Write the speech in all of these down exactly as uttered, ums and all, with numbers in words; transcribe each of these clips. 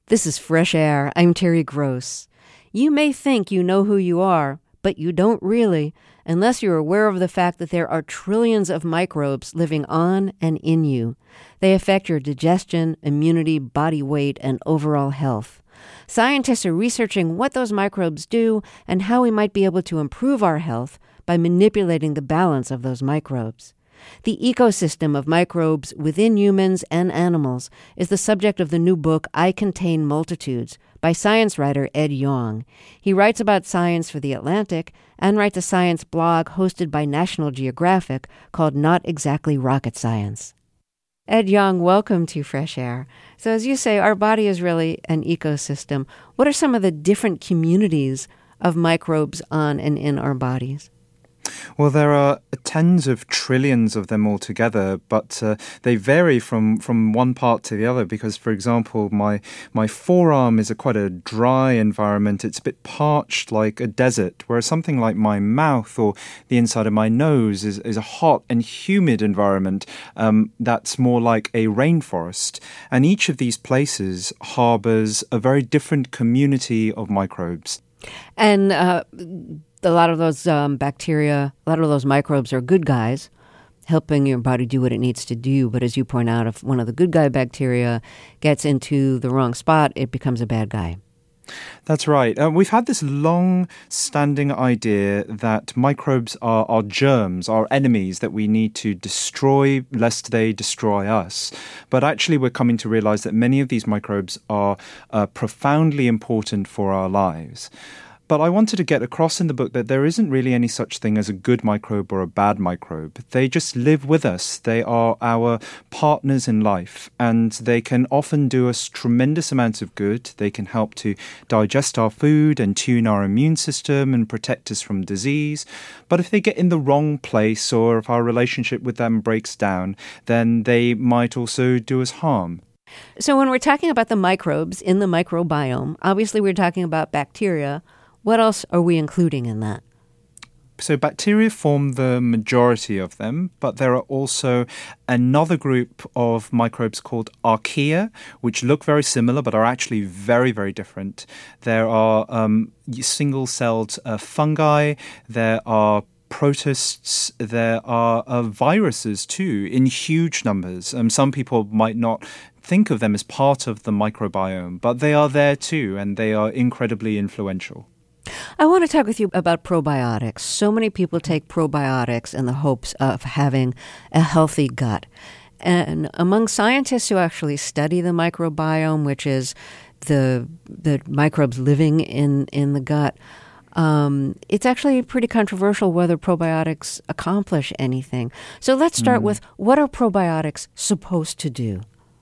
This is Fresh Air. I'm Terry Gross. You may think you know who you are, but you don't really, unless you're aware of the fact that there are trillions of microbes living on and in you. They affect your digestion, immunity, body weight, and overall health. Scientists are researching what those microbes do and how we might be able to improve our health by manipulating the balance of those microbes. The ecosystem of microbes within humans and animals is the subject of the new book, I Contain Multitudes, by science writer Ed Yong. He writes about science for The Atlantic and writes a science blog hosted by National Geographic called Not Exactly Rocket Science. Ed Yong, welcome to Fresh Air. So as you say, our body is really an ecosystem. What are some of the different communities of microbes on and in our bodies? Well, there are tens of trillions of them altogether, but uh, they vary from, from one part to the other because, for example, my my forearm is a quite a dry environment. It's a bit parched like a desert, whereas something like my mouth or the inside of my nose is, is a hot and humid environment um, that's more like a rainforest. And each of these places harbors a very different community of microbes. And uh a lot of those um, bacteria, a lot of those microbes are good guys, helping your body do what it needs to do. But as you point out, if one of the good guy bacteria gets into the wrong spot, it becomes a bad guy. That's right. Uh, we've had this long-standing idea that microbes are, are germs, are enemies that we need to destroy lest they destroy us. But actually, we're coming to realize that many of these microbes are uh, profoundly important for our lives. But I wanted to get across in the book that there isn't really any such thing as a good microbe or a bad microbe. They just live with us. They are our partners in life, and they can often do us tremendous amounts of good. They can help to digest our food and tune our immune system and protect us from disease. But if they get in the wrong place or if our relationship with them breaks down, then they might also do us harm. So when we're talking about the microbes in the microbiome, obviously we're talking about bacteria. What else are we including in that? So bacteria form the majority of them, but there are also another group of microbes called archaea, which look very similar but are actually very, very different. There are um, single-celled uh, fungi. There are protists, there are uh, viruses too in huge numbers. Um, some people might not think of them as part of the microbiome, but they are there too, and they are incredibly influential. I want to talk with you about probiotics. So many people take probiotics in the hopes of having a healthy gut. And among scientists who actually study the microbiome, which is the the microbes living in, in the gut, um, it's actually pretty controversial whether probiotics accomplish anything. So let's start mm. with, what are probiotics supposed to do?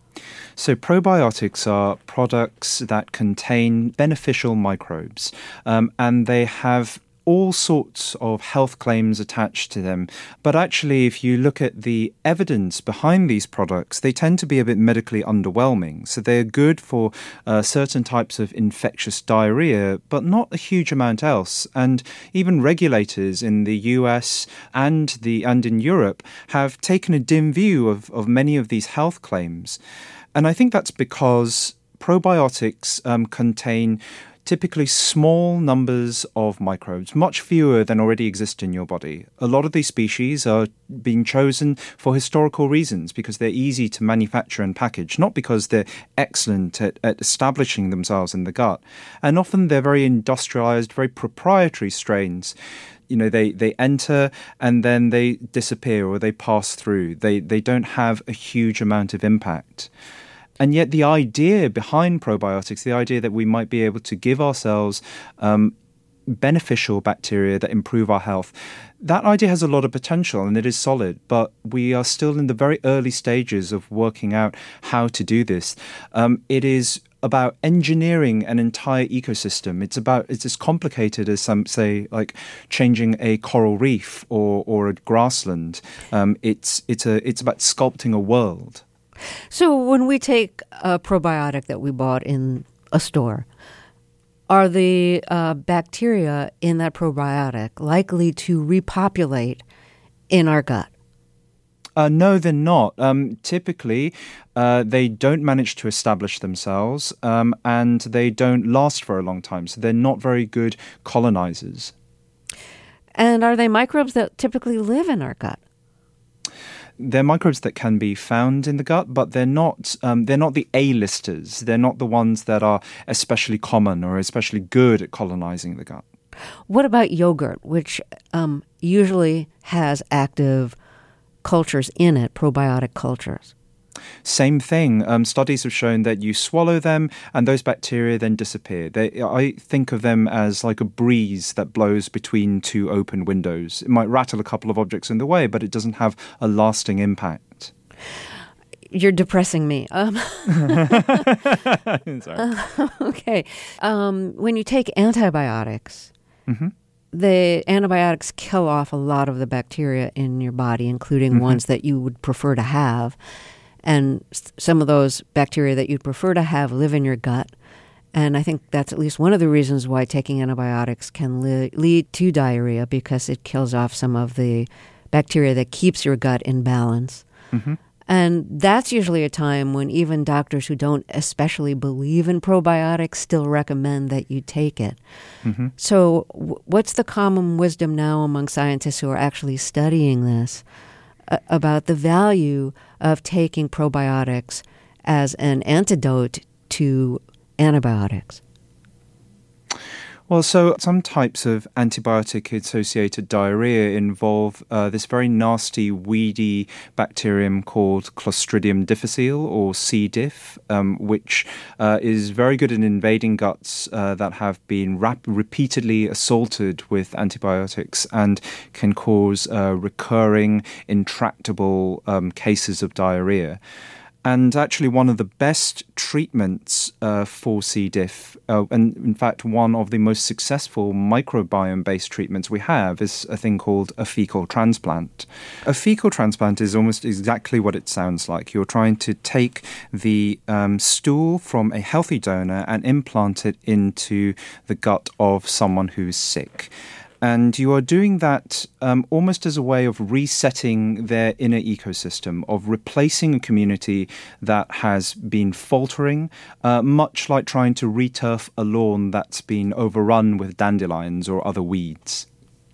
So probiotics are products that contain beneficial microbes, um, and they have all sorts of health claims attached to them. But actually, if you look at the evidence behind these products, they tend to be a bit medically underwhelming. So they're good for uh, certain types of infectious diarrhea, but not a huge amount else. And even regulators in the U S and the and in Europe have taken a dim view of, of many of these health claims. And I think that's because probiotics um, contain typically small numbers of microbes, much fewer than already exist in your body. A lot of these species are being chosen for historical reasons because they're easy to manufacture and package, not because they're excellent at, at establishing themselves in the gut. And often they're very industrialized, very proprietary strains. You know, they, they enter and then they disappear or they pass through. They, they don't have a huge amount of impact. And yet the idea behind probiotics, the idea that we might be able to give ourselves um, beneficial bacteria that improve our health, that idea has a lot of potential and it is solid, but we are still in the very early stages of working out how to do this. Um, it is about engineering an entire ecosystem. It's about it's as complicated as some say, like changing a coral reef or or a grassland. Um, it's it's a it's about sculpting a world. So when we take a probiotic that we bought in a store, are the uh, bacteria in that probiotic likely to repopulate in our gut? Uh, no, they're not. Um, typically, uh, they don't manage to establish themselves um, and they don't last for a long time. So they're not very good colonizers. And are they microbes that typically live in our gut? They're microbes that can be found in the gut, but they're not. Um, they're not the A-listers. They're not the ones that are especially common or especially good at colonizing the gut. What about yogurt, which um, usually has active cultures in it, probiotic cultures? Same thing. Um, studies have shown that you swallow them and those bacteria then disappear. They, I think of them as like a breeze that blows between two open windows. It might rattle a couple of objects in the way, but it doesn't have a lasting impact. You're depressing me. Um, Sorry. uh, okay. Um, when you take antibiotics, Mm-hmm. the antibiotics kill off a lot of the bacteria in your body, including mm-hmm. ones that you would prefer to have. And some of those bacteria that you'd prefer to have live in your gut. And I think that's at least one of the reasons why taking antibiotics can li- lead to diarrhea, because it kills off some of the bacteria that keeps your gut in balance. Mm-hmm. And that's usually a time when even doctors who don't especially believe in probiotics still recommend that you take it. Mm-hmm. So w- what's the common wisdom now among scientists who are actually studying this uh, about the value of taking probiotics as an antidote to antibiotics? Well, so some types of antibiotic-associated diarrhea involve uh, this very nasty, weedy bacterium called Clostridium difficile, or C. diff, um, which uh, is very good at invading guts uh, that have been rap- repeatedly assaulted with antibiotics and can cause uh, recurring, intractable um, cases of diarrhea. And actually one of the best treatments uh, for C. diff, uh, and in fact one of the most successful microbiome-based treatments we have, is a thing called a fecal transplant. A fecal transplant is almost exactly what it sounds like. You're trying to take the um, stool from a healthy donor and implant it into the gut of someone who's sick. And you are doing that um, almost as a way of resetting their inner ecosystem, of replacing a community that has been faltering, uh, much like trying to returf a lawn that's been overrun with dandelions or other weeds.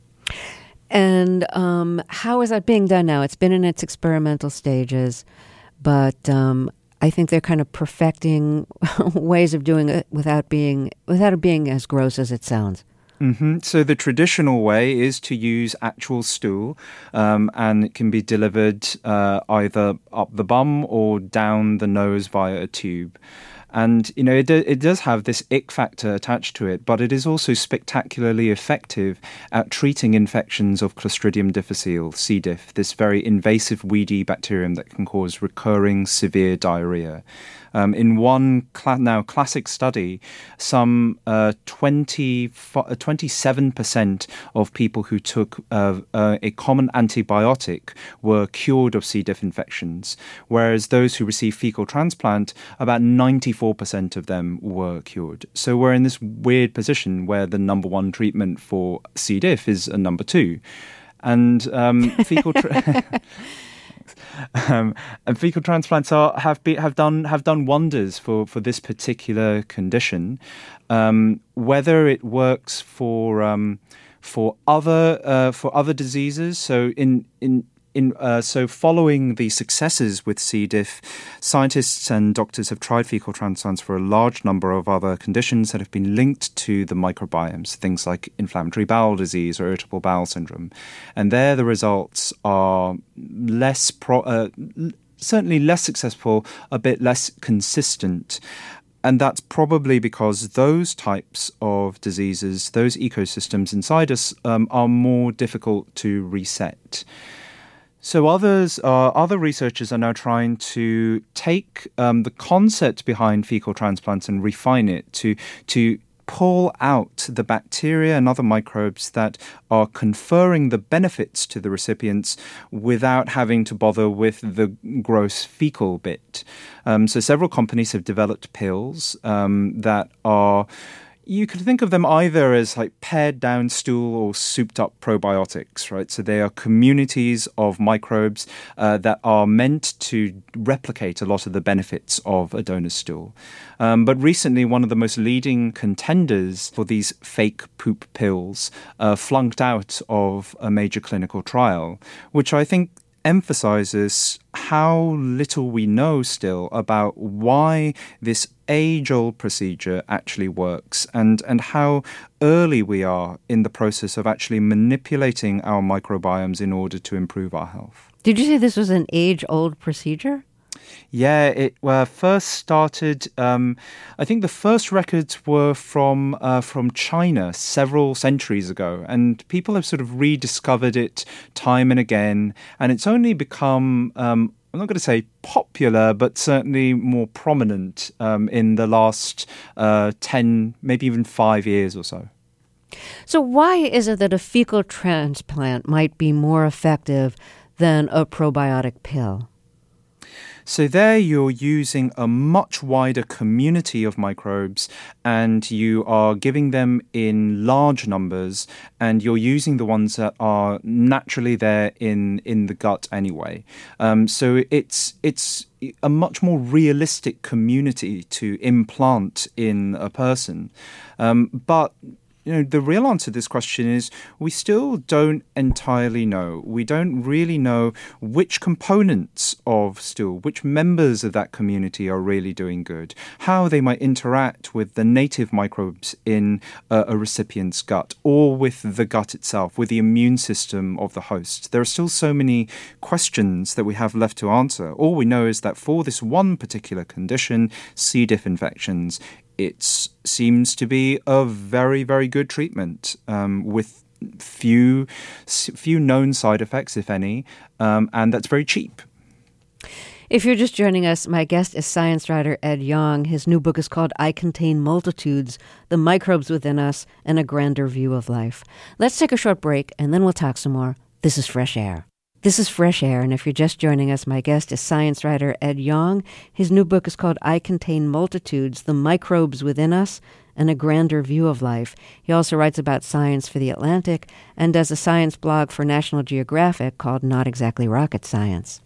And um, how is that being done now? It's been in its experimental stages, but um, I think they're kind of perfecting ways of doing it without being without it being as gross as it sounds. Mm-hmm. So the traditional way is to use actual stool, um, and it can be delivered uh, either up the bum or down the nose via a tube. And, you know, it, do, it does have this ick factor attached to it, but it is also spectacularly effective at treating infections of Clostridium difficile, C. diff, this very invasive weedy bacterium that can cause recurring severe diarrhea. Um, in one cl- now classic study, some uh, twenty, twenty-seven percent of people who took uh, uh, a common antibiotic were cured of C. diff infections, whereas those who received fecal transplant, about ninety-four percent of them were cured. So we're in this weird position where the number one treatment for C. diff is a number two. And um, fecal... Tra- Um, and fecal transplants are have be, have done have done wonders for, for this particular condition. Um, whether it works for um, for other uh, for other diseases, so in in. In, uh, so following the successes with C. diff, scientists and doctors have tried fecal transplants for a large number of other conditions that have been linked to the microbiomes, things like inflammatory bowel disease or irritable bowel syndrome. And there the results are less, pro- uh, certainly less successful, a bit less consistent. And that's probably because those types of diseases, those ecosystems inside us um, are more difficult to reset. So others, uh, other researchers are now trying to take um, the concept behind fecal transplants and refine it to to pull out the bacteria and other microbes that are conferring the benefits to the recipients without having to bother with the gross fecal bit. Um, so several companies have developed pills um, that are You could think of them either as like pared down stool or souped up probiotics, right? So they are communities of microbes uh, that are meant to replicate a lot of the benefits of a donor's stool. Um, but recently, one of the most leading contenders for these fake poop pills uh, flunked out of a major clinical trial, which I think emphasizes how little we know still about why this age-old procedure actually works and, and how early we are in the process of actually manipulating our microbiomes in order to improve our health. Did you say this was an age-old procedure? Yeah, it uh, first started, um, I think the first records were from uh, from China several centuries ago, and people have sort of rediscovered it time and again, and it's only become, um, I'm not going to say popular, but certainly more prominent um, in the last uh, ten, maybe even five years or so. So why is it that a fecal transplant might be more effective than a probiotic pill? So there you're using a much wider community of microbes and you are giving them in large numbers and you're using the ones that are naturally there in, in the gut anyway. Um, so it's it's a much more realistic community to implant in a person. Um, but You know, the real answer to this question is we still don't entirely know. We don't really know which components of stool, which members of that community are really doing good, how they might interact with the native microbes in a, a recipient's gut or with the gut itself, with the immune system of the host. There are still so many questions that we have left to answer. All we know is that for this one particular condition, C. diff infections, it seems to be a very, very good treatment um, with few few known side effects, if any, um, and that's very cheap. If you're just joining us, my guest is science writer Ed Yong. His new book is called I Contain Multitudes, The Microbes Within Us and a Grander View of Life. Let's take a short break, and then we'll talk some more. This is Fresh Air. This is Fresh Air, and if you're just joining us, my guest is science writer Ed Yong. His new book is called I Contain Multitudes, The Microbes Within Us and a Grander View of Life. He also writes about science for The Atlantic and does a science blog for National Geographic called Not Exactly Rocket Science.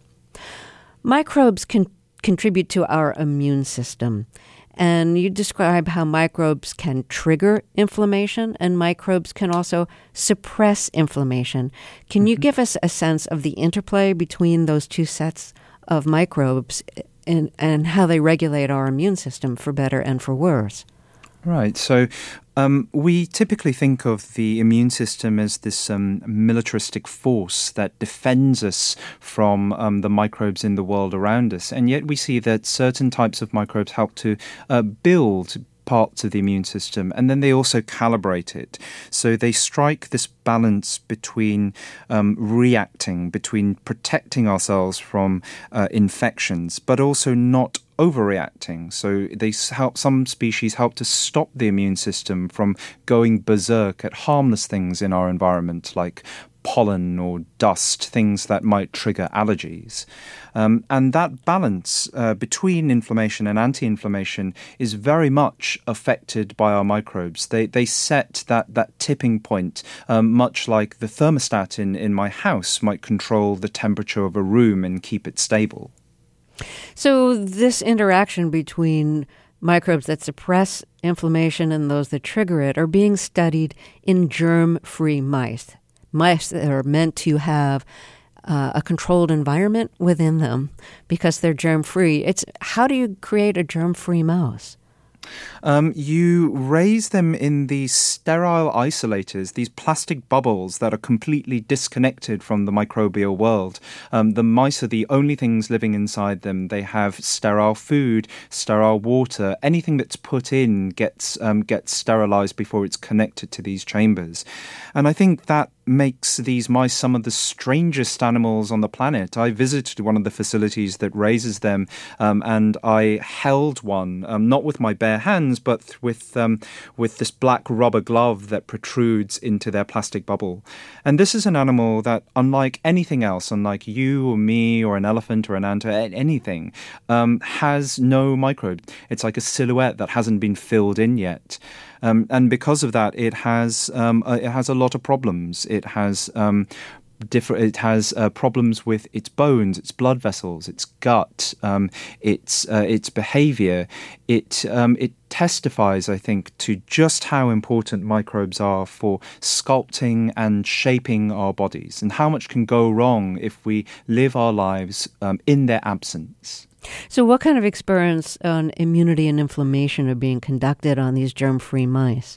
Microbes can contribute to our immune system. And you describe how microbes can trigger inflammation and microbes can also suppress inflammation. Can mm-hmm. you give us a sense of the interplay between those two sets of microbes and, and how they regulate our immune system for better and for worse? Right. So um, we typically think of the immune system as this um, militaristic force that defends us from um, the microbes in the world around us. And yet we see that certain types of microbes help to uh, build parts of the immune system, and then they also calibrate it. So they strike this balance between um, reacting, between protecting ourselves from uh, infections, but also not overreacting. So they help, some species help to stop the immune system from going berserk at harmless things in our environment, like pollen or dust, things that might trigger allergies. Um, and that balance uh, between inflammation and anti-inflammation is very much affected by our microbes. They they set that, that tipping point, um, much like the thermostat in, in my house might control the temperature of a room and keep it stable. So this interaction between microbes that suppress inflammation and those that trigger it are being studied in germ-free mice. Mice that are meant to have uh, a controlled environment within them because they're germ-free. It's how do you create a germ-free mouse? Um, you raise them in these sterile isolators, these plastic bubbles that are completely disconnected from the microbial world. Um, the mice are the only things living inside them. They have sterile food, sterile water. Anything that's put in gets um, gets sterilized before it's connected to these chambers. And I think that makes these mice some of the strangest animals on the planet. I visited one of the facilities that raises them, um, and I held one, um, not with my bare hands, but with um, with this black rubber glove that protrudes into their plastic bubble. And this is an animal that, unlike anything else, unlike you or me or an elephant or an ant or anything, um, has no microbe. It's like a silhouette that hasn't been filled in yet. Um, and because of that, it has um, uh, it has a lot of problems. It has um, different. It has uh, problems with its bones, its blood vessels, its gut, um, its uh, its behavior. It um, it testifies, I think, to just how important microbes are for sculpting and shaping our bodies, and how much can go wrong if we live our lives um, in their absence. So what kind of experiments on immunity and inflammation are being conducted on these germ-free mice?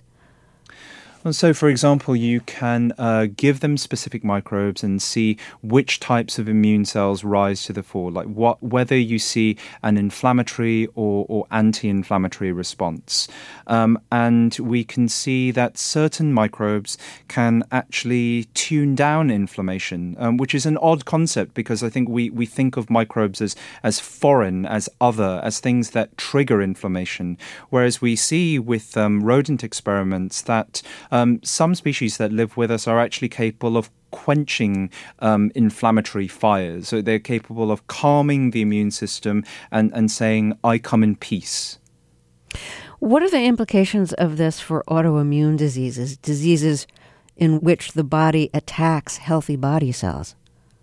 And so, for example, you can uh, give them specific microbes and see which types of immune cells rise to the fore, like what whether you see an inflammatory or, or anti-inflammatory response. Um, and we can see that certain microbes can actually tune down inflammation, um, which is an odd concept because I think we, we think of microbes as, as foreign, as other, as things that trigger inflammation, whereas we see with um, rodent experiments that Um, some species that live with us are actually capable of quenching um, inflammatory fires. So they're capable of calming the immune system and, and saying, I come in peace. What are the implications of this for autoimmune diseases, diseases in which the body attacks healthy body cells?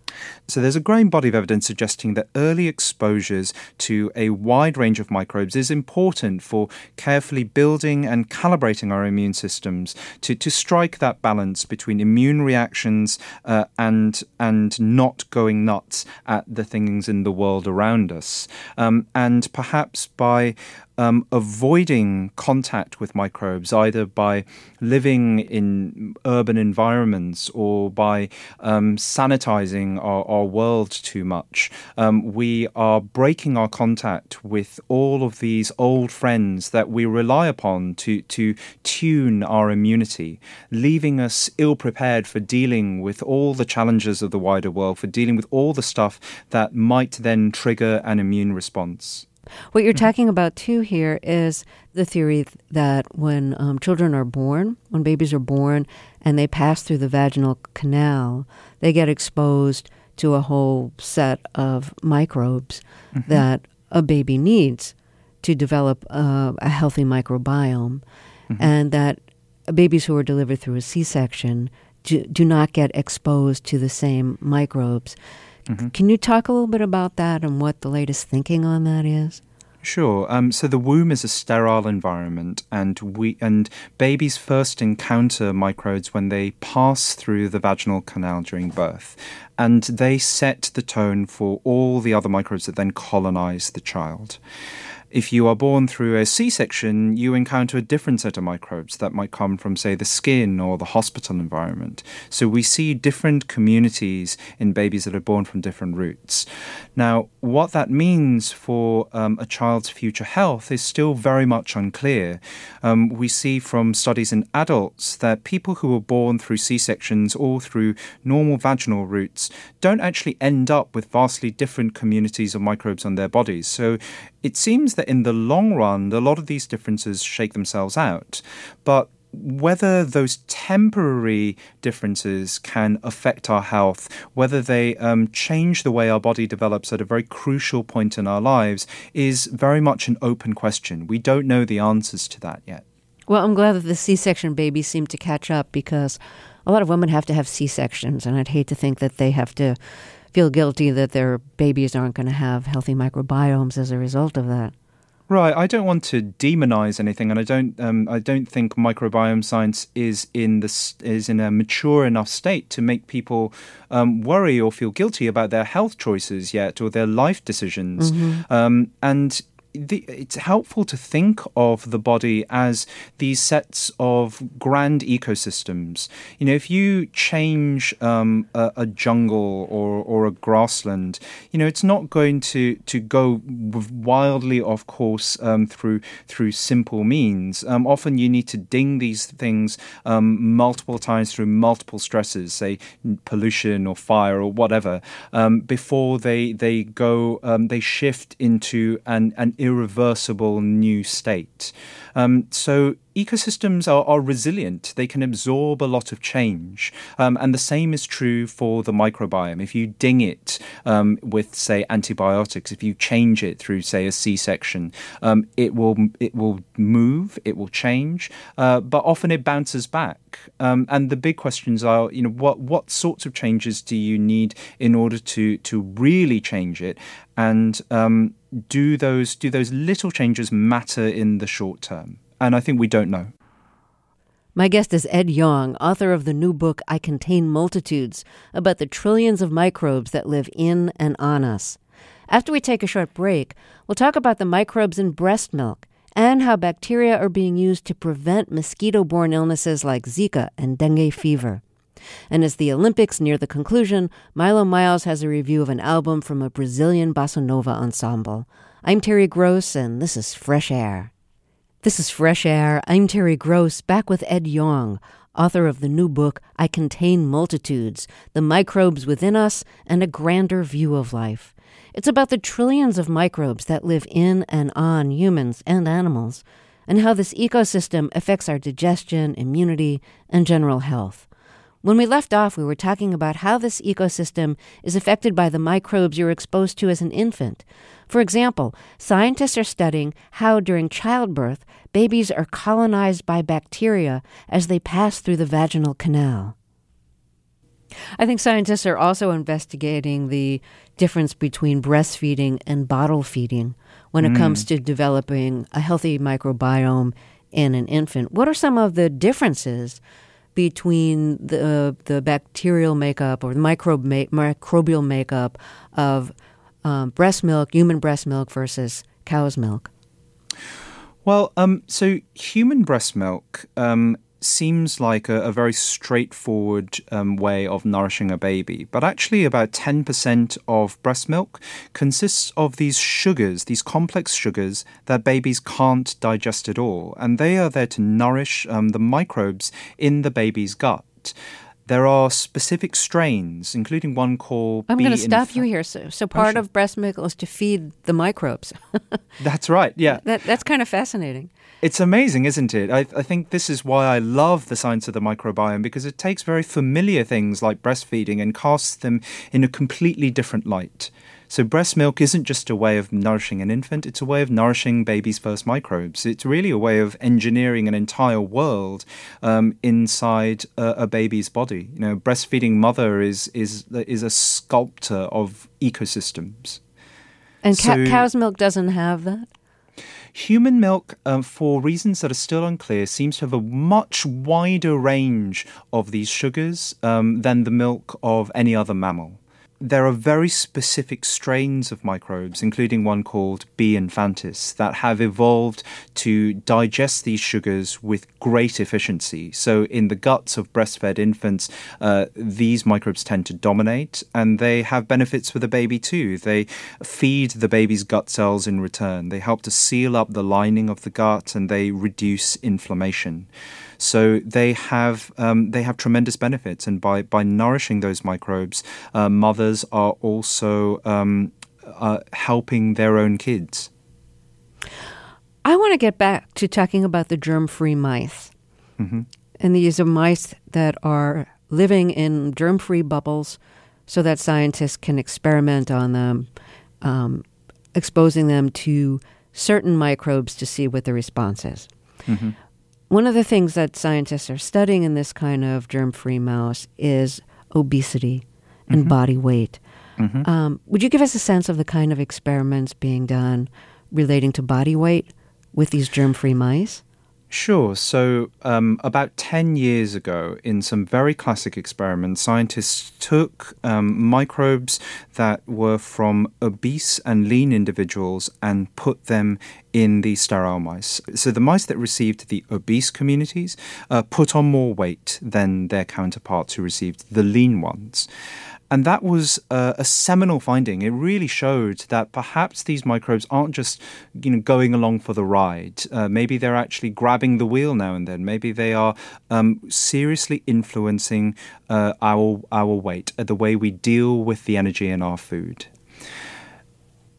So there's a growing body of evidence suggesting that early exposures to a wide range of microbes is important for carefully building and calibrating our immune systems to, to strike that balance between immune reactions uh, and, and not going nuts at the things in the world around us. Um, and perhaps by Um, avoiding contact with microbes, either by living in urban environments or by um, sanitizing our, our world too much, um, we are breaking our contact with all of these old friends that we rely upon to, to tune our immunity, leaving us ill-prepared for dealing with all the challenges of the wider world, for dealing with all the stuff that might then trigger an immune response. What you're talking about, too, here is the theory that when um, children are born, when babies are born, and they pass through the vaginal canal, they get exposed to a whole set of microbes mm-hmm. that a baby needs to develop uh, a healthy microbiome, mm-hmm. and that babies who are delivered through a C-section do, do not get exposed to the same microbes. Mm-hmm. Can you talk a little bit about that and what the latest thinking on that is? Sure. Um, so the womb is a sterile environment, and we and babies first encounter microbes when they pass through the vaginal canal during birth, and they set the tone for all the other microbes that then colonize the child. If you are born through a C-section, you encounter a different set of microbes that might come from, say, the skin or the hospital environment. So we see different communities in babies that are born from different roots. Now, what that means for um, a child's future health is still very much unclear. Um, we see from studies in adults that people who are born through C-sections or through normal vaginal routes don't actually end up with vastly different communities of microbes on their bodies. So it seems that in the long run, a lot of these differences shake themselves out. But whether those temporary differences can affect our health, whether they um, change the way our body develops at a very crucial point in our lives, is very much an open question. We don't know the answers to that yet. Well, I'm glad that the C-section babies seem to catch up, because a lot of women have to have C-sections, and I'd hate to think that they have to feel guilty that their babies aren't going to have healthy microbiomes as a result of that. Right. I don't want to demonize anything, and I don't. Um, I don't think microbiome science is in the is in a mature enough state to make people um, worry or feel guilty about their health choices yet, or their life decisions. Mm-hmm. Um, and The, it's helpful to think of the body as these sets of grand ecosystems. You know, if you change um, a, a jungle or, or a grassland, you know, it's not going to, to go wildly off course um, through through simple means. Um, often you need to ding these things um, multiple times through multiple stresses, say pollution or fire or whatever, um, before they they go um, they shift into an an irreversible new state. Um, so ecosystems are, are resilient. They can absorb a lot of change. Um, and the same is true for the microbiome. If you ding it um, with, say, antibiotics, if you change it through, say, a C-section, um, it will it will move, it will change, uh, but often it bounces back. Um, and the big questions are, you know, what what sorts of changes do you need in order to to really change it? And um, do those do those little changes matter in the short term? And I think we don't know. My guest is Ed Yong, author of the new book, I Contain Multitudes, about the trillions of microbes that live in and on us. After we take a short break, we'll talk about the microbes in breast milk and how bacteria are being used to prevent mosquito-borne illnesses like Zika and dengue fever. And as the Olympics near the conclusion, Milo Miles has a review of an album from a Brazilian bossa nova ensemble. I'm Terry Gross, and this is Fresh Air. This is Fresh Air. I'm Terry Gross, back with Ed Yong, author of the new book, I Contain Multitudes, The Microbes Within Us and a Grander View of Life. It's about the trillions of microbes that live in and on humans and animals, and how this ecosystem affects our digestion, immunity, and general health. When we left off, we were talking about how this ecosystem is affected by the microbes you're exposed to as an infant. For example, scientists are studying how during childbirth, babies are colonized by bacteria as they pass through the vaginal canal. I think scientists are also investigating the difference between breastfeeding and bottle feeding when it mm. comes to developing a healthy microbiome in an infant. What are some of the differences between the the bacterial makeup or the microbe ma- microbial makeup of um, breast milk, human breast milk versus cow's milk? Well, um, so human breast milk um, seems like a, a very straightforward um, way of nourishing a baby. But actually about ten percent of breast milk consists of these sugars, these complex sugars that babies can't digest at all. And they are there to nourish um, the microbes in the baby's gut. There are specific strains, including one called I'm B. going to stop inf- you here. So, so part oh, sure. of breast milk is to feed the microbes. That's right, yeah. That, that's kind of fascinating. It's amazing, isn't it? I, I think this is why I love the science of the microbiome, because it takes very familiar things like breastfeeding and casts them in a completely different light. So breast milk isn't just a way of nourishing an infant, it's a way of nourishing baby's first microbes. It's really a way of engineering an entire world um, inside a, a baby's body. You know, breastfeeding mother is is is a sculptor of ecosystems. And ca- so, cow's milk doesn't have that? Human milk, um, for reasons that are still unclear, seems to have a much wider range of these sugars um, than the milk of any other mammal. There are very specific strains of microbes, including one called B. infantis, that have evolved to digest these sugars with great efficiency. So in the guts of breastfed infants, uh, these microbes tend to dominate, and they have benefits for the baby too. They feed the baby's gut cells in return. They help to seal up the lining of the gut, and they reduce inflammation. So they have um, they have tremendous benefits, and by, by nourishing those microbes, uh, mothers are also um, uh, helping their own kids. I want to get back to talking about the germ-free mice. Mm-hmm. And these are mice that are living in germ-free bubbles so that scientists can experiment on them, um, exposing them to certain microbes to see what the response is. Mm-hmm. One of the things that scientists are studying in this kind of germ-free mouse is obesity and mm-hmm. body weight. Mm-hmm. Um, would you give us a sense of the kind of experiments being done relating to body weight with these germ-free mice? Sure. So um, about ten years ago, in some very classic experiments, scientists took um, microbes that were from obese and lean individuals and put them in the sterile mice. So the mice that received the obese communities uh, put on more weight than their counterparts who received the lean ones. And that was uh, a seminal finding. It really showed that perhaps these microbes aren't just, you know, going along for the ride. Uh, maybe they're actually grabbing the wheel now and then. Maybe they are um, seriously influencing uh, our our weight, uh, the way we deal with the energy in our food.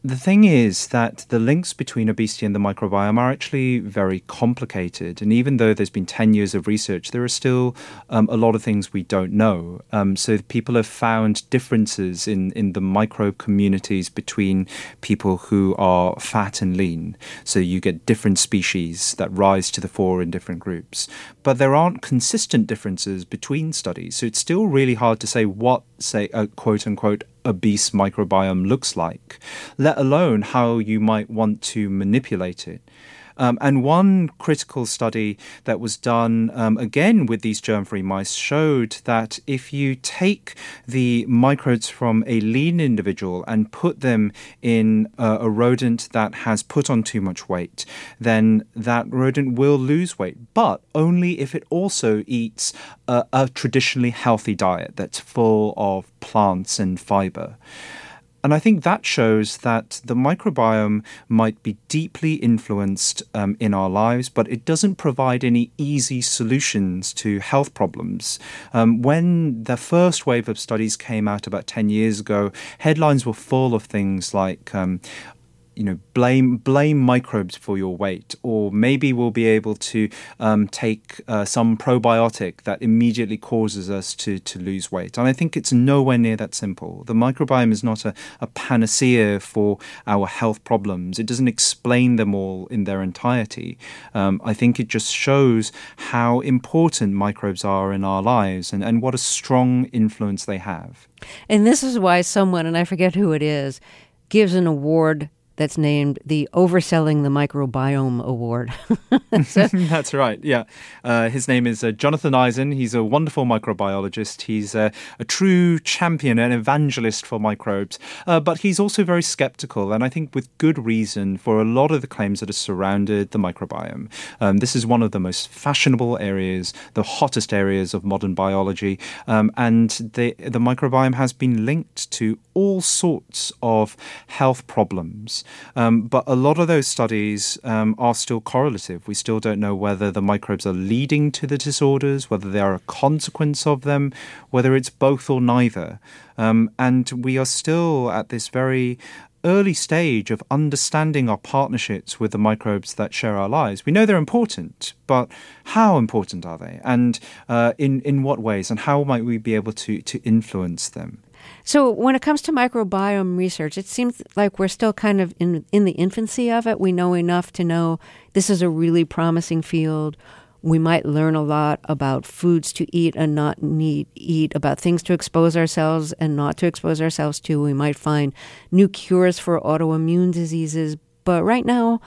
The thing is that the links between obesity and the microbiome are actually very complicated. And even though there's been ten years of research, there are still um, a lot of things we don't know. Um, so people have found differences in, in the microbe communities between people who are fat and lean. So you get different species that rise to the fore in different groups. But there aren't consistent differences between studies. So it's still really hard to say what, say, a quote-unquote obese microbiome looks like, let alone how you might want to manipulate it. Um, and one critical study that was done, um, again with these germ-free mice, showed that if you take the microbes from a lean individual and put them in uh, a rodent that has put on too much weight, then that rodent will lose weight, but only if it also eats a, a traditionally healthy diet that's full of plants and fiber. And I think that shows that the microbiome might be deeply influenced um, in our lives, but it doesn't provide any easy solutions to health problems. Um, when the first wave of studies came out about ten years ago, headlines were full of things like um, you know, blame blame microbes for your weight, or maybe we'll be able to um, take uh, some probiotic that immediately causes us to, to lose weight. And I think it's nowhere near that simple. The microbiome is not a, a panacea for our health problems. It doesn't explain them all in their entirety. Um, I think it just shows how important microbes are in our lives and, and what a strong influence they have. And this is why someone, and I forget who it is, gives an award that's named the Overselling the Microbiome Award. so, That's right, yeah. Uh, his name is uh, Jonathan Eisen. He's a wonderful microbiologist. He's uh, a true champion and evangelist for microbes. Uh, but he's also very skeptical, and I think with good reason, for a lot of the claims that have surrounded the microbiome. Um, this is one of the most fashionable areas, the hottest areas of modern biology, um, and the, the microbiome has been linked to all sorts of health problems. Um, but a lot of those studies um, are still correlative. We still don't know whether the microbes are leading to the disorders, whether they are a consequence of them, whether it's both or neither. Um, and we are still at this very early stage of understanding our partnerships with the microbes that share our lives. We know they're important, but how important are they? And uh, in, in what ways? And how might we be able to, to influence them? So when it comes to microbiome research, it seems like we're still kind of in in the infancy of it. We know enough to know this is a really promising field. We might learn a lot about foods to eat and not need eat, about things to expose ourselves and not to expose ourselves to. We might find new cures for autoimmune diseases. But right now,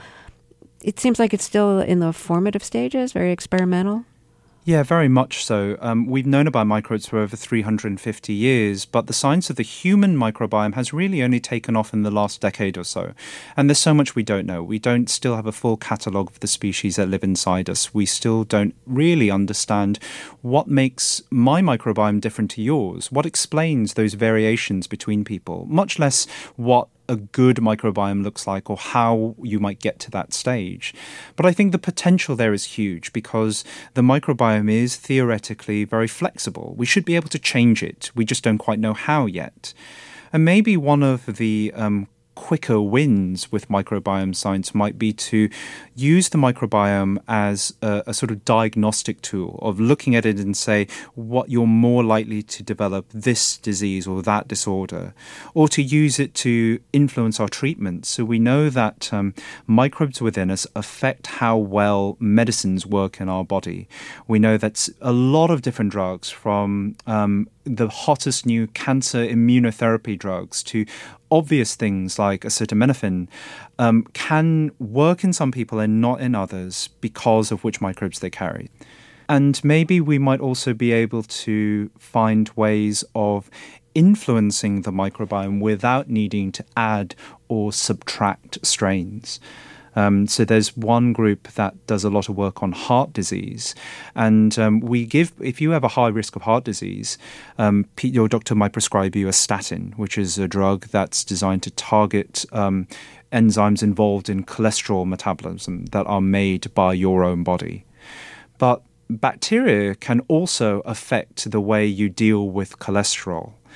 it seems like it's still in the formative stages, very experimental. Yeah, very much so. Um, we've known about microbes for over three hundred fifty years, but the science of the human microbiome has really only taken off in the last decade or so. And there's so much we don't know. We don't still have a full catalogue of the species that live inside us. We still don't really understand what makes my microbiome different to yours, what explains those variations between people, much less what a good microbiome looks like or how you might get to that stage. But I think the potential there is huge because the microbiome is theoretically very flexible. We should be able to change it. We just don't quite know how yet. And maybe one of the um, quicker wins with microbiome science might be to use the microbiome as a, a sort of diagnostic tool of looking at it and say what you're more likely to develop this disease or that disorder, or to use it to influence our treatment. So we know that um, microbes within us affect how well medicines work in our body. We know that a lot of different drugs, from um, the hottest new cancer immunotherapy drugs to obvious things like acetaminophen, um, can work in some people and not in others because of which microbes they carry. And maybe we might also be able to find ways of influencing the microbiome without needing to add or subtract strains. Um, so there's one group that does a lot of work on heart disease. And um, we give, if you have a high risk of heart disease, um, your doctor might prescribe you a statin, which is a drug that's designed to target um, enzymes involved in cholesterol metabolism that are made by your own body. But bacteria can also affect the way you deal with cholesterol.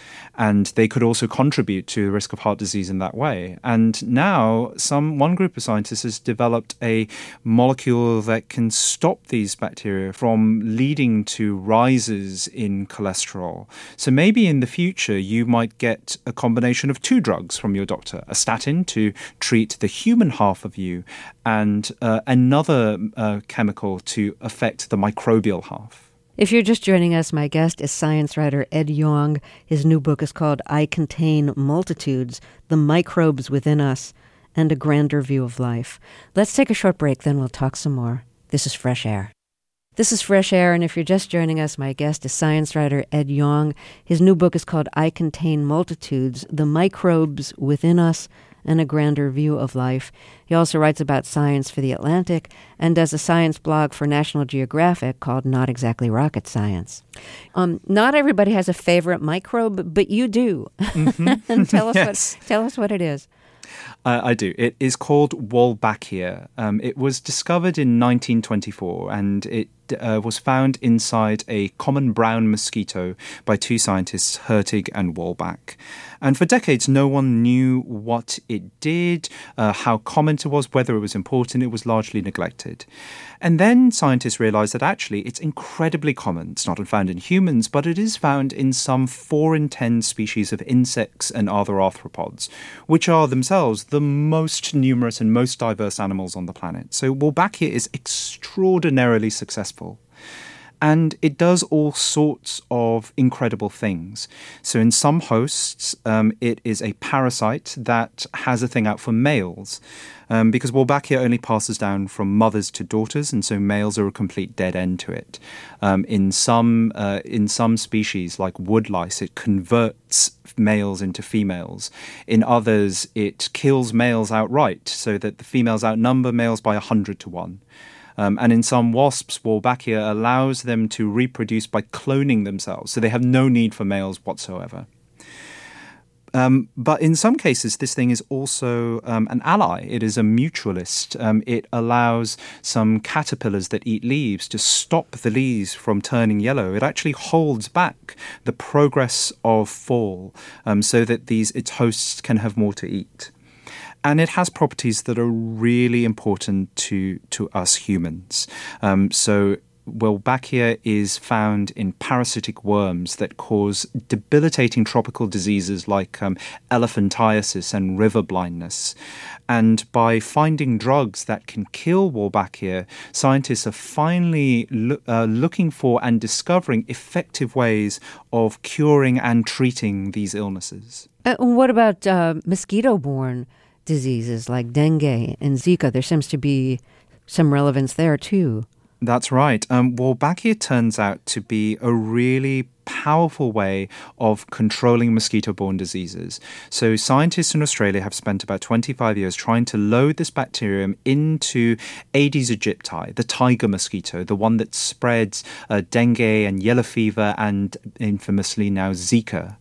And they could also contribute to the risk of heart disease in that way. And now some one group of scientists has developed a molecule that can stop these bacteria from leading to rises in cholesterol. So maybe in the future you might get a combination of two drugs from your doctor, a statin to treat the human half of you and uh, another uh, chemical to affect the microbial half. If you're just joining us, my guest is science writer Ed Yong. His new book is called I Contain Multitudes, The Microbes Within Us, and a Grander View of Life. Let's take a short break, then we'll talk some more. This is Fresh Air. This is Fresh Air, and if you're just joining us, my guest is science writer Ed Yong. His new book is called I Contain Multitudes, The Microbes Within Us, and a Grander View of Life. He also writes about science for The Atlantic and does a science blog for National Geographic called Not Exactly Rocket Science. Um, not everybody has a favorite microbe, but you do. Mm-hmm. And tell us yes. what tell us what it is. Uh, I do. It is called Wolbachia. Um, it was discovered in nineteen twenty-four, and it uh, was found inside a common brown mosquito by two scientists, Hurtig and Wolbach. And for decades, no one knew what it did, uh, how common it was, whether it was important. It was largely neglected. And then scientists realized that actually it's incredibly common. It's not found in humans, but it is found in some four in ten species of insects and other arthropods, which are themselves the most numerous and most diverse animals on the planet. So Wolbachia is extraordinarily successful. And it does all sorts of incredible things. So in some hosts, um, it is a parasite that has a thing out for males. Um, because Wolbachia only passes down from mothers to daughters, and so males are a complete dead end to it. Um, in some uh, in some species, like woodlice, it converts males into females. In others, it kills males outright, so that the females outnumber males by a hundred to one. Um, and in some wasps, Wolbachia allows them to reproduce by cloning themselves, so they have no need for males whatsoever. Um, but in some cases, this thing is also um, an ally. It is a mutualist. Um, it allows some caterpillars that eat leaves to stop the leaves from turning yellow. It actually holds back the progress of fall um, so that these its hosts can have more to eat. And it has properties that are really important to, to us humans. Um, so Wolbachia is found in parasitic worms that cause debilitating tropical diseases like um, elephantiasis and river blindness. And by finding drugs that can kill Wolbachia, scientists are finally lo- uh, looking for and discovering effective ways of curing and treating these illnesses. Uh, what about uh, mosquito-borne diseases like dengue and Zika? There seems to be some relevance there too. That's right. Um, Wolbachia turns out to be a really powerful way of controlling mosquito-borne diseases. So scientists in Australia have spent about twenty-five years trying to load this bacterium into Aedes aegypti, the tiger mosquito, the one that spreads uh, dengue and yellow fever and infamously now Zika.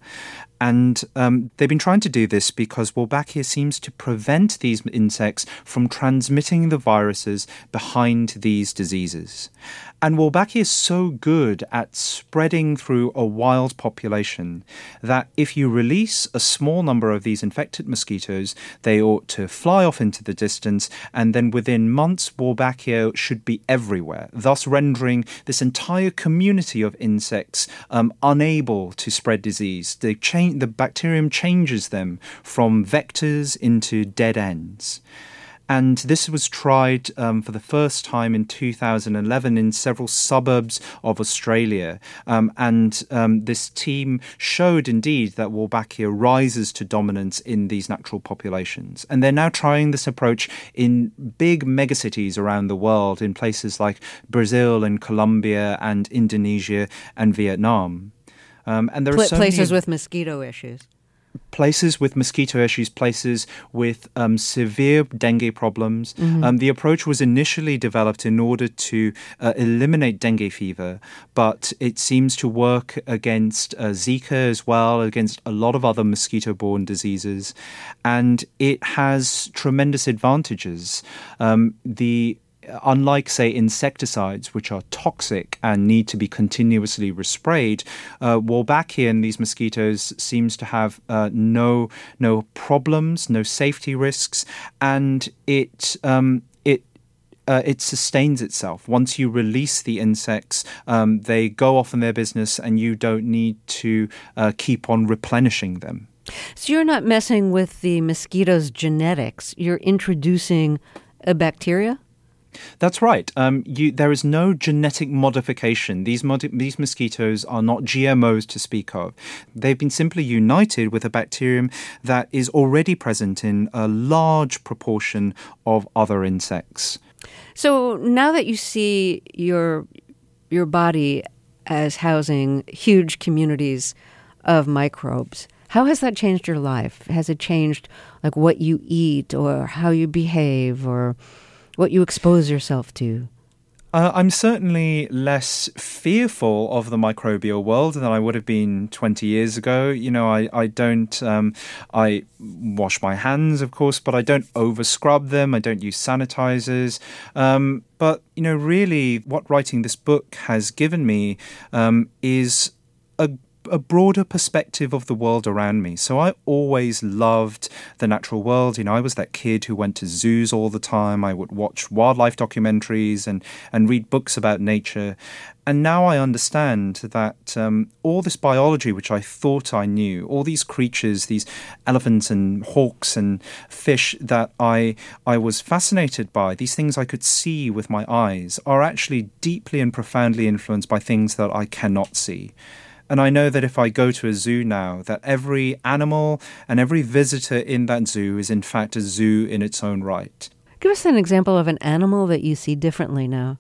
And um, they've been trying to do this because Wolbachia seems to prevent these insects from transmitting the viruses behind these diseases. And Wolbachia is so good at spreading through a wild population that if you release a small number of these infected mosquitoes, they ought to fly off into the distance, and then within months, Wolbachia should be everywhere, thus rendering this entire community of insects um, unable to spread disease. They change, the bacterium changes them from vectors into dead ends. And this was tried um, for the first time in two thousand eleven in several suburbs of Australia. Um, and um, this team showed indeed that Wolbachia rises to dominance in these natural populations. And they're now trying this approach in big megacities around the world, in places like Brazil and Colombia and Indonesia and Vietnam. Um, and there Pl- are so places many with mosquito issues. Places with mosquito issues, places with um, severe dengue problems. Mm-hmm. Um, the approach was initially developed in order to uh, eliminate dengue fever, but it seems to work against uh, Zika as well, against a lot of other mosquito-borne diseases, and it has tremendous advantages. Um, the unlike, say, insecticides, which are toxic and need to be continuously resprayed, uh, Wolbachia, these mosquitoes, seems to have uh, no no problems, no safety risks, and it um, it. Uh, it sustains itself. Once you release the insects, um, they go off in their business and you don't need to uh, keep on replenishing them. So you're not messing with the mosquito's genetics. You're introducing a bacteria? That's right. Um, you, there is no genetic modification. These, mod- these mosquitoes are not G M Os to speak of. They've been simply united with a bacterium that is already present in a large proportion of other insects. So now that you see your your body as housing huge communities of microbes, how has that changed your life? Has it changed like what you eat or how you behave or what you expose yourself to? Uh, I'm certainly less fearful of the microbial world than I would have been twenty years ago. You know, I, I don't, um, I wash my hands, of course, but I don't over scrub them. I don't use sanitizers. Um, but, you know, really what writing this book has given me um, is a a broader perspective of the world around me. So I always loved the natural world. You know, I was that kid who went to zoos all the time. I would watch wildlife documentaries and, and read books about nature. And now I understand that um, all this biology, which I thought I knew, all these creatures, these elephants and hawks and fish that I I was fascinated by, these things I could see with my eyes, are actually deeply and profoundly influenced by things that I cannot see. And I know that if I go to a zoo now, that every animal and every visitor in that zoo is in fact a zoo in its own right. Give us an example of an animal that you see differently now.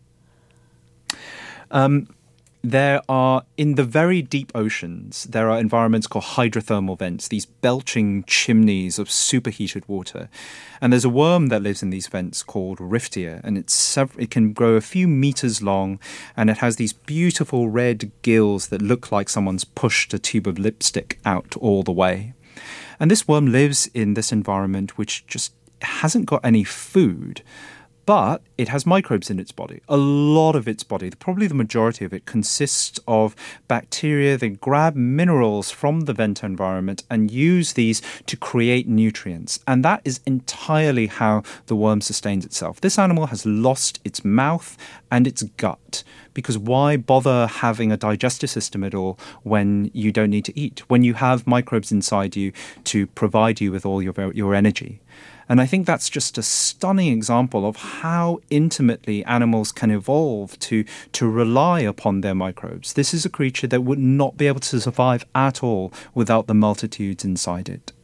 Um, there are, in the very deep oceans, there are environments called hydrothermal vents, these belching chimneys of superheated water. And there's a worm that lives in these vents called Riftia, and it's sev- it can grow a few meters long, and it has these beautiful red gills that look like someone's pushed a tube of lipstick out all the way. And this worm lives in this environment which just hasn't got any food, but it has microbes in its body. A lot of its body, probably the majority of it, consists of bacteria that grab minerals from the vent environment and use these to create nutrients. And that is entirely how the worm sustains itself. This animal has lost its mouth and its gut, because why bother having a digestive system at all when you don't need to eat, when you have microbes inside you to provide you with all your, your energy? And I think that's just a stunning example of how intimately animals can evolve to, to rely upon their microbes. This is a creature that would not be able to survive at all without the multitudes inside it.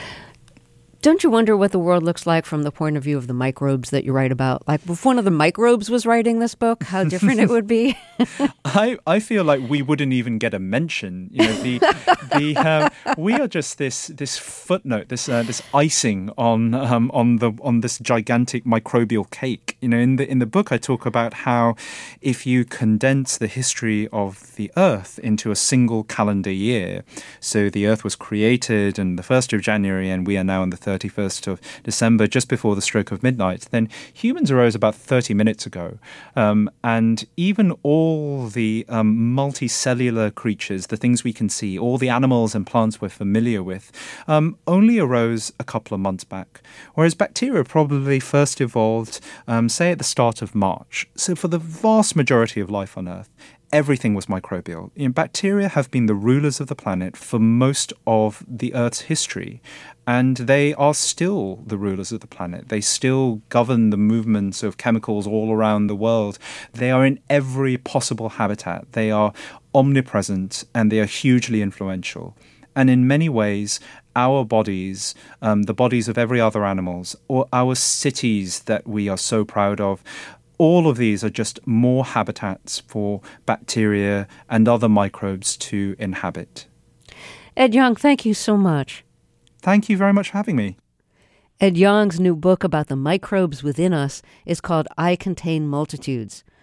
Don't you wonder what the world looks like from the point of view of the microbes that you write about? Like if one of the microbes was writing this book, how different it would be? I, I feel like we wouldn't even get a mention. You know, the the um, we are just this this footnote, this uh, this icing on um, on the on this gigantic microbial cake. You know, in the in the book, I talk about how if you condense the history of the Earth into a single calendar year, so the Earth was created on the first of January, and we are now on the thirty-first of December, just before the stroke of midnight, then humans arose about thirty minutes ago. Um, and even all the um, multicellular creatures, the things we can see, all the animals and plants we're familiar with, um, only arose a couple of months back. Whereas bacteria probably first evolved, um, say, at the start of March. So for the vast majority of life on Earth, everything was microbial. You know, bacteria have been the rulers of the planet for most of the Earth's history, and they are still the rulers of the planet. They still govern the movements of chemicals all around the world. They are in every possible habitat. They are omnipresent, and they are hugely influential. And in many ways, our bodies, um, the bodies of every other animals, or our cities that we are so proud of, all of these are just more habitats for bacteria and other microbes to inhabit. Ed Yong, thank you so much. Thank you very much for having me. Ed Yong's new book about the microbes within us is called I Contain Multitudes.